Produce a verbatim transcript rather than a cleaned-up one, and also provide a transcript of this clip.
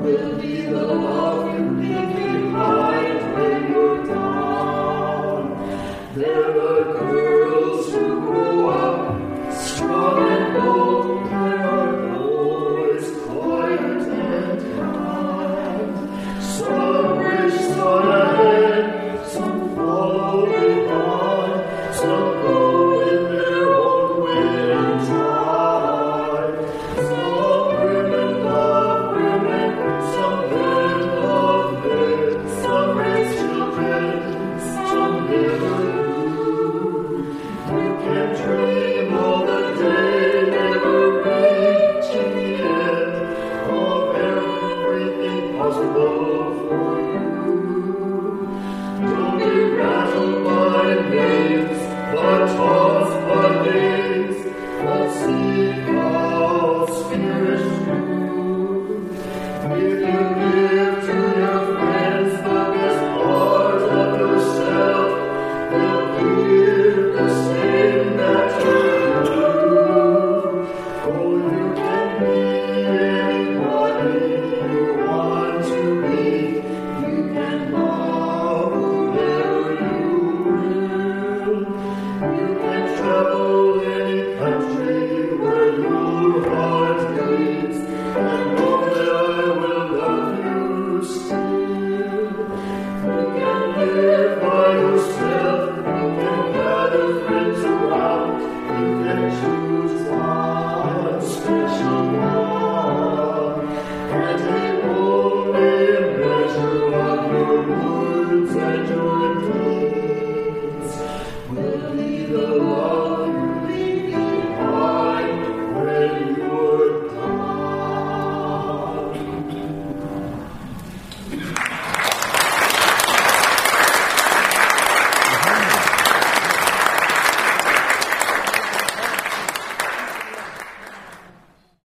will be the love you leave behind when you're down. There are girls who grow up strong and bold. There are boys quiet and kind. Some reach on ahead, some follow behind, some go in their own way and try. Some women love women, some men love men, some raise children, some never do. You can dream all the day, never reaching the end of everything possible for you. Don't be rattled by names, but tossed by names, but see God's Spirit through. If you give to your friends the best part of yourself, they'll give the same that you do. Oh, you can be anybody you want to be. You can love whoever you will. You can travel any country where your heart beats, and know that I will love you still. You can live by yourself. You can gather friends around. You can choose one.